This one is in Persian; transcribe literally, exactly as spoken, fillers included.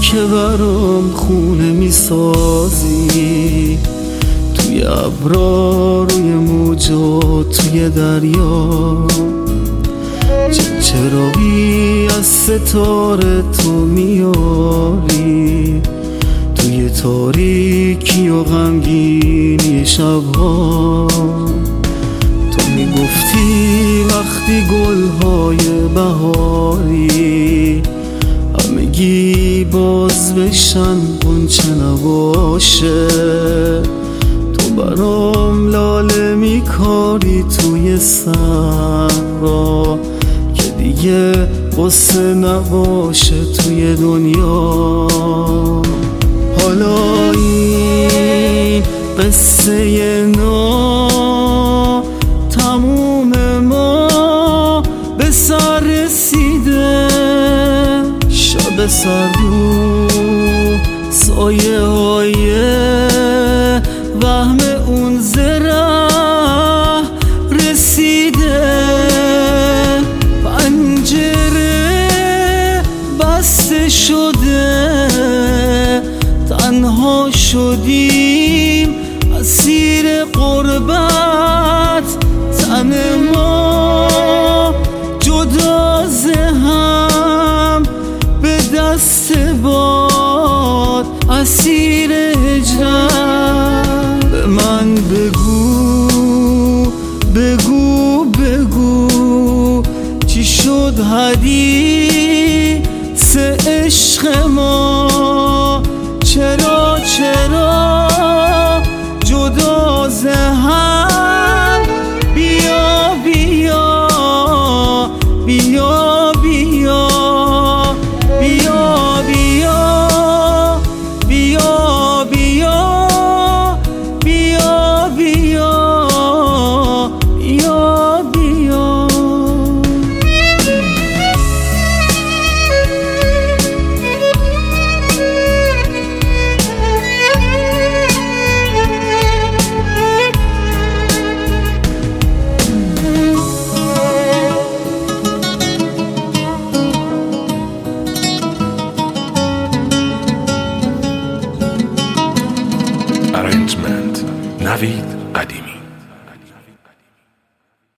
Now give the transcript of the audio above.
که برام خونه میسازی، توی ابرا روی موجا توی دریا، چه چراغی از ستاره تو میاری توی تاریکی و غمگینی شبها. تو میگفتی وقتی گلهای بهاری همگی باز بشن غنچه نباشه، تو برام لاله میکاری توی صحرا که دیگه قصه نباشه توی دنیا. حالا این قصه نو تموم ما به سر رسیده، شب سردو سایه های وهم اون زره رسیده، پنجره بسته شده، تنها شدیم اسیر غربت، تن ما جدا ز هم به دست باد اسیر هجرت. به من بگو بگو بگو چی شد حدیث عشق ما، چرا چرا جدا ز هم، بیا بیا بیا بیا بیا بیا بیا بیا بیا بیا بیا بیا. Arrangement نوید قدیمی.